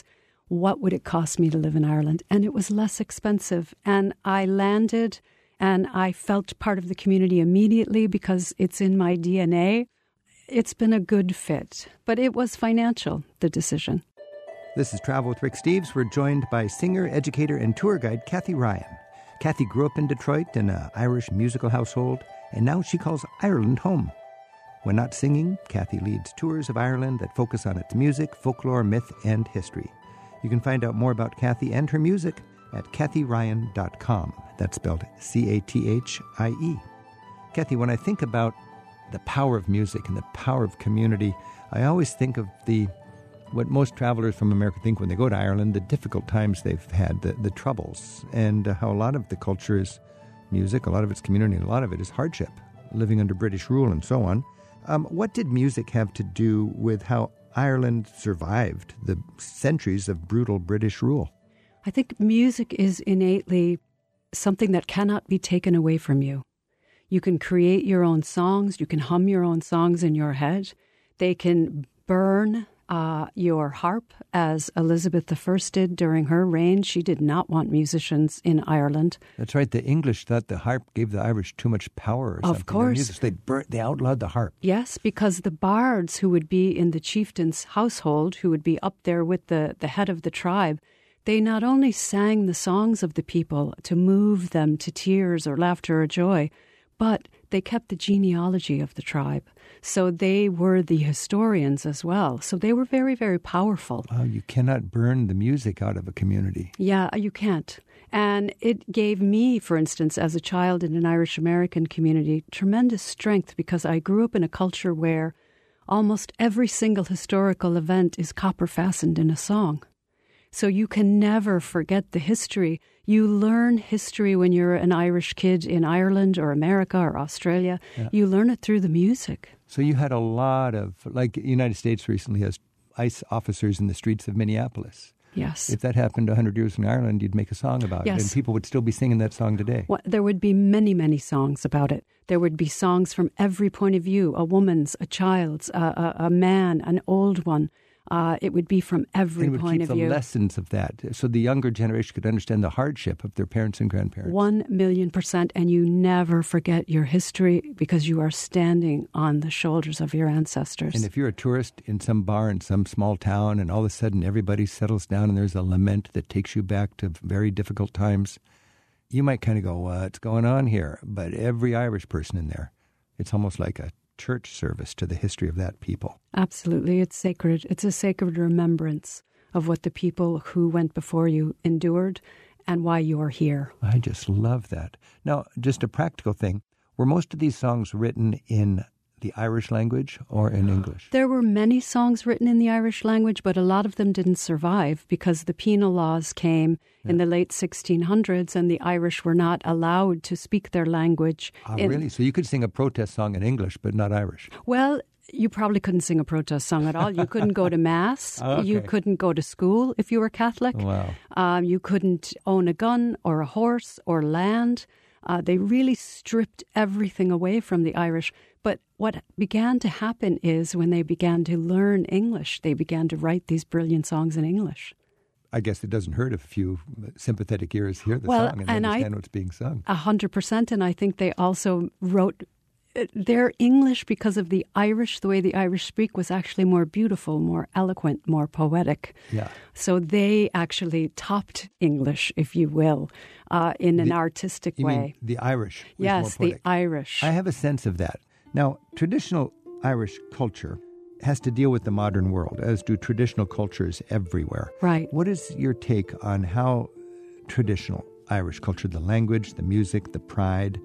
what would it cost me to live in Ireland? And it was less expensive. And I landed and I felt part of the community immediately because it's in my DNA. It's been a good fit, but it was financial, the decision. This is Travel with Rick Steves. We're joined by singer, educator, and tour guide Kathy Ryan. Kathy grew up in Detroit in an Irish musical household, and now she calls Ireland home. When not singing, Kathy leads tours of Ireland that focus on its music, folklore, myth, and history. You can find out more about Kathy and her music at kathyryan.com. That's spelled C-A-T-H-I-E. Kathy, when I think about the power of music and the power of community, I always think of what most travelers from America think when they go to Ireland, the difficult times they've had, the troubles, and how a lot of the culture is music, a lot of it's community, and a lot of it is hardship, living under British rule and so on. What did music have to do with how Ireland survived the centuries of brutal British rule? I think music is innately something that cannot be taken away from you. You can create your own songs. You can hum your own songs in your head. They can burn your harp, as Elizabeth I did during her reign. She did not want musicians in Ireland. That's right. The English thought the harp gave the Irish too much power or something. Of course. They outlawed the harp. Yes, because the bards who would be in the chieftain's household, who would be up there with the head of the tribe, they not only sang the songs of the people to move them to tears or laughter or joy, but they kept the genealogy of the tribe. So they were the historians as well. So they were very, very powerful. Wow, you cannot burn the music out of a community. Yeah, you can't. And it gave me, for instance, as a child in an Irish-American community, tremendous strength because I grew up in a culture where almost every single historical event is copper-fastened in a song. So you can never forget the history. You learn history when you're an Irish kid in Ireland or America or Australia. Yeah. You learn it through the music. So you had a lot of, like the United States recently has ICE officers in the streets of Minneapolis. Yes. If that happened 100 years in Ireland, you'd make a song about it. And people would still be singing that song today. Well, there would be many, many songs about it. There would be songs from every point of view, a woman's, a child's, a man, an old one. It would be from every point of view. And it would keep the lessons of that, so the younger generation could understand the hardship of their parents and grandparents. 1,000,000%, and you never forget your history because you are standing on the shoulders of your ancestors. And if you're a tourist in some bar in some small town and all of a sudden everybody settles down and there's a lament that takes you back to very difficult times, you might kind of go, what's going on here? But every Irish person in there, it's almost like a church service to the history of that people. Absolutely. It's sacred. It's a sacred remembrance of what the people who went before you endured and why you're here. I just love that. Now, just a practical thing. Were most of these songs written in the Irish language or in English? There were many songs written in the Irish language, but a lot of them didn't survive because the penal laws came in the late 1600s and the Irish were not allowed to speak their language. Really? So you could sing a protest song in English, but not Irish? Well, you probably couldn't sing a protest song at all. You couldn't go to Mass. Okay. You couldn't go to school if you were Catholic. Wow. You couldn't own a gun or a horse or land. They really stripped everything away from the Irish. But what began to happen is when they began to learn English, they began to write these brilliant songs in English. I guess it doesn't hurt if a few sympathetic ears hear the song and understand what's being sung. 100%. And I think they also wrote their English because of the Irish. The way the Irish speak was actually more beautiful, more eloquent, more poetic. Yeah. So they actually topped English, if you will, in an artistic way. Mean the Irish was yes, more poetic. The Irish. I have a sense of that. Now, traditional Irish culture has to deal with the modern world, as do traditional cultures everywhere. Right. What is your take on how traditional Irish culture, the language, the music, the pride,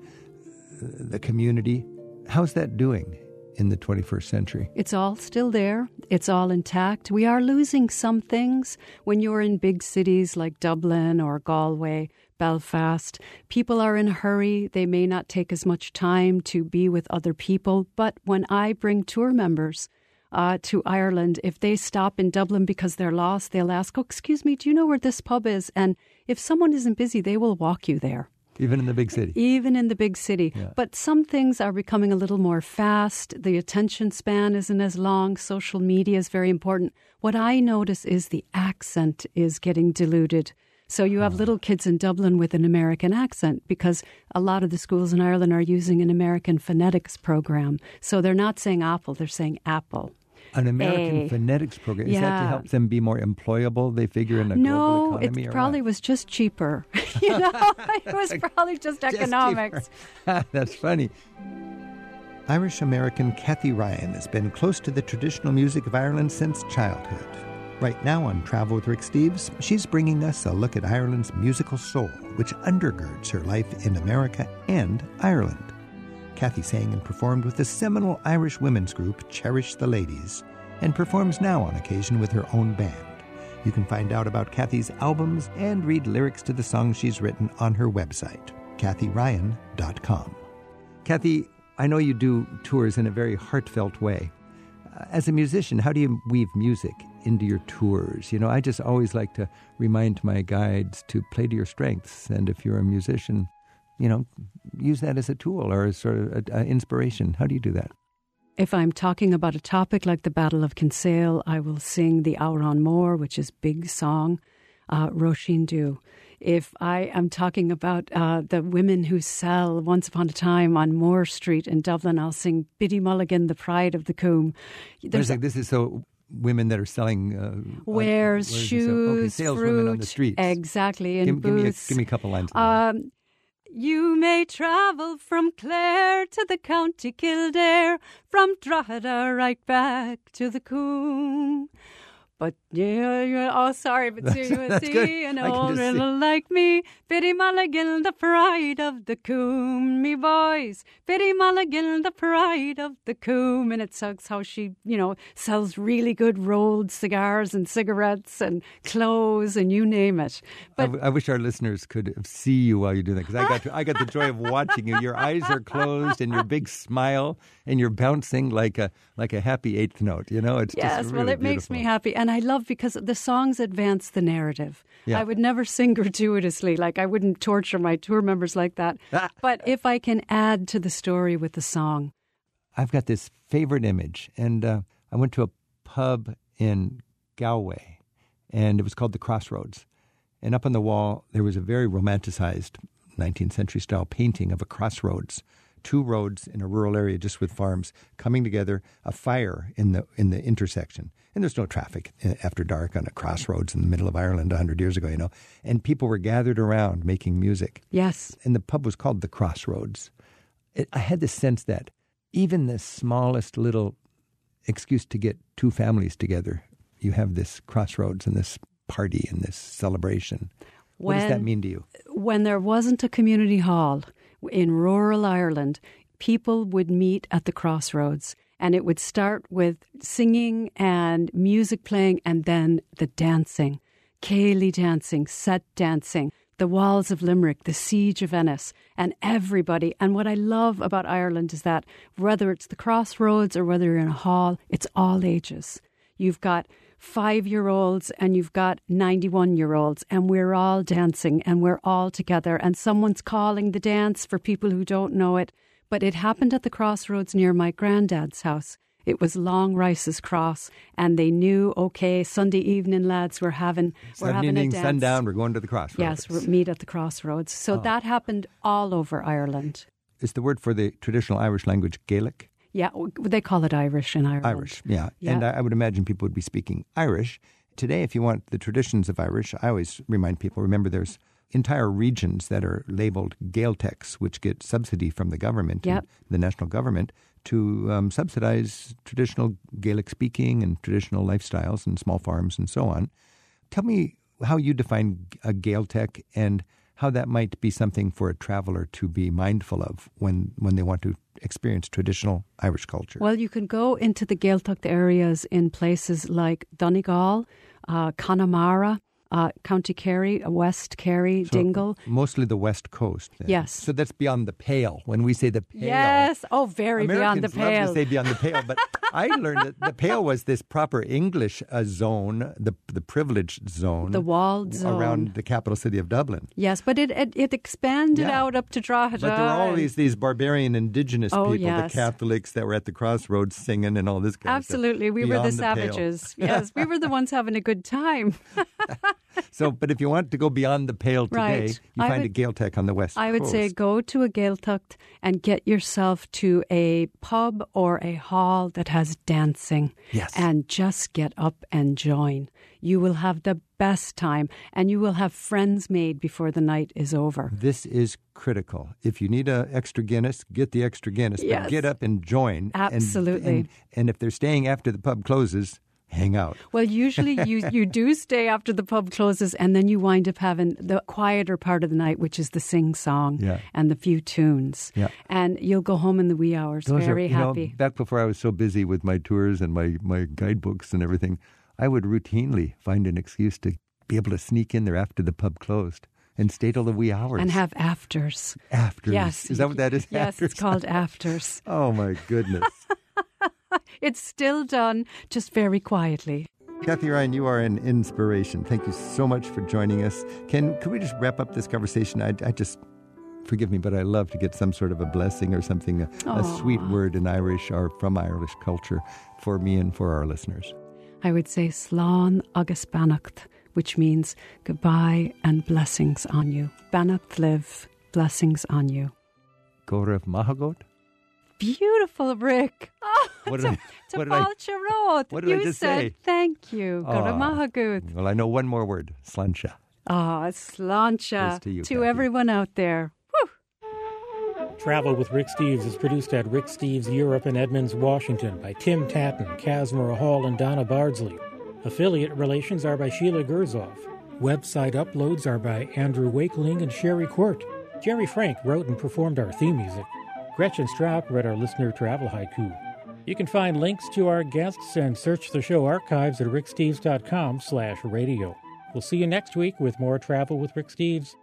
the community, how's that doing in the 21st century? It's all still there. It's all intact. We are losing some things. When you're in big cities like Dublin or Galway, Belfast, people are in a hurry. They may not take as much time to be with other people. But when I bring tour members to Ireland, if they stop in Dublin because they're lost, they'll ask, oh, excuse me, do you know where this pub is? And if someone isn't busy, they will walk you there. Even in the big city. Even in the big city. Yeah. But some things are becoming a little more fast. The attention span isn't as long. Social media is very important. What I notice is the accent is getting diluted. So you have little kids in Dublin with an American accent because a lot of the schools in Ireland are using an American phonetics program. So they're not saying apple, they're saying apple. An American phonetics program. Is that to help them be more employable? They figure in a global economy? No, it probably was just cheaper. It was probably just economics. That's funny. Irish-American Kathy Ryan has been close to the traditional music of Ireland since childhood. Right now on Travel with Rick Steves, she's bringing us a look at Ireland's musical soul, which undergirds her life in America and Ireland. Kathy sang and performed with the seminal Irish women's group Cherish the Ladies, and performs now on occasion with her own band. You can find out about Kathy's albums and read lyrics to the songs she's written on her website, kathyryan.com. Kathy, I know you do tours in a very heartfelt way. As a musician, how do you weave music into your tours? You know, I just always like to remind my guides to play to your strengths, and if you're a musician, you know, use that as a tool or as sort of an inspiration. How do you do that? If I'm talking about a topic like the Battle of Kinsale, I will sing the Auron Mór, which is big song, Roisin Dhu. If I am talking about the women who sell Once Upon a Time on Moore Street in Dublin, I'll sing Biddy Mulligan, the Pride of the Coombe. This is so women that are selling wares, shoes, saleswomen fruit, on the streets. Exactly, in booths. Give me a couple lines. You may travel from Clare to the County Kildare, from Drogheda right back to the Coombe. But sorry, but see an old riddle like me, Biddy Mulligan, the pride of the Coombe, me boys, Biddy Mulligan, the pride of the Coombe. And it's how she, sells really good rolled cigars and cigarettes and clothes and you name it. But I wish our listeners could see you while you do that, because I got the joy of watching you. Your eyes are closed and your big smile, and you're bouncing like a happy eighth note. It's just really it makes me happy. And I love, because the songs advance the narrative. Yeah. I would never sing gratuitously, like I wouldn't torture my tour members like that. But if I can add to the story with the song. I've got this favorite image, and I went to a pub in Galway, and it was called the Crossroads. And up on the wall, there was a very romanticized 19th century style painting of a crossroads. Two roads in a rural area just with farms coming together, a fire in the intersection. And there's no traffic after dark on a crossroads in the middle of Ireland 100 years ago, And people were gathered around making music. Yes. And the pub was called the Crossroads. I had this sense that even the smallest little excuse to get two families together, you have this crossroads and this party and this celebration. What does that mean to you? When there wasn't a community hall in rural Ireland, people would meet at the crossroads, and it would start with singing and music playing, and then the dancing, céilí dancing, set dancing, the walls of Limerick, the siege of Ennis, and everybody. And what I love about Ireland is that whether it's the crossroads or whether you're in a hall, it's all ages. You've got 5-year-olds and you've got 91-year-olds, and we're all dancing and we're all together, and someone's calling the dance for people who don't know it. But it happened at the crossroads near my granddad's house. It was Long Rice's Cross, and they knew, okay, Sunday evening, lads, we're having a dance. Sundown, we're going to the crossroads. Yes, we'll meet at the crossroads. So that happened all over Ireland. Is the word for the traditional Irish language Gaelic? Yeah, they call it Irish in Ireland. Irish, yeah. And I would imagine people would be speaking Irish. Today, if you want the traditions of Irish, I always remind people, remember there's entire regions that are labeled Gaeltecs, which get subsidy from the government, the national government, to subsidize traditional Gaelic speaking and traditional lifestyles and small farms and so on. Tell me how you define a Gaeltec and how that might be something for a traveler to be mindful of when they want to experience traditional Irish culture. Well, you can go into the Gaeltacht areas in places like Donegal, Connemara, County Kerry, West Kerry, Dingle. Mostly the West Coast. Then. Yes. So that's beyond the pale. When we say the pale. Yes. Oh, very Americans beyond the pale. love to say beyond the pale, but I learned that the pale was this proper English zone, the privileged zone. The walled zone. Around the capital city of Dublin. Yes, but it expanded out up to Drogheda. But there were all these barbarian indigenous people, yes. the Catholics that were at the crossroads singing and all this kind of stuff. Absolutely. We were the Beyond savages. Yes, we were the ones having a good time. So, but if you want to go beyond the pale today, Right. you find a Gaeltacht on the West I would Coast. say go to a Gaeltacht and get yourself to a pub or a hall that has dancing. Yes. And just get up and join. You will have the best time and you will have friends made before the night is over. This is critical. If you need an extra Guinness, get the extra Guinness. Yes. But get up and join. Absolutely. And if they're staying after the pub closes, hang out. Well, usually you do stay after the pub closes and then you wind up having the quieter part of the night, which is the sing-song and the few tunes. Yeah. And you'll go home in the wee hours very happy. Back before I was so busy with my tours and my guidebooks and everything, I would routinely find an excuse to be able to sneak in there after the pub closed and stay till the wee hours. And have afters. Afters. Yes. Is that what that is? Yes, Afters? it's called afters. Oh, my goodness. It's still done, just very quietly. Kathy Ryan, you are an inspiration. Thank you so much for joining us. Could we just wrap up this conversation? I just, forgive me, but I love to get some sort of a blessing or something, a sweet word in Irish or from Irish culture for me and for our listeners. I would say Slán agus Beannacht, which means goodbye and blessings on you. Beannacht live, blessings on you. Goref Mahagot? Beautiful, Rick. Oh, What did I You just said say? thank you. Goref Mahagut. Well, I know one more word, Sláinte. Sláinte to you, to Kathy. everyone out there. Travel with Rick Steves is produced at Rick Steves Europe in Edmonds, Washington by Tim Tatton, Casmara Hall, and Donna Bardsley. Affiliate relations are by Sheila Gerzoff. Website uploads are by Andrew Wakeling and Sherry Court. Jerry Frank wrote and performed our theme music. Gretchen Straub read our listener travel haiku. You can find links to our guests and search the show archives at ricksteves.com/radio. We'll see you next week with more Travel with Rick Steves.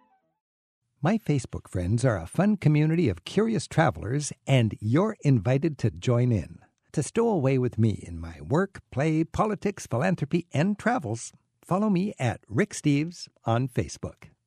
My Facebook friends are a fun community of curious travelers, and you're invited to join in. To stow away with me in my work, play, politics, philanthropy, and travels, follow me at Rick Steves on Facebook.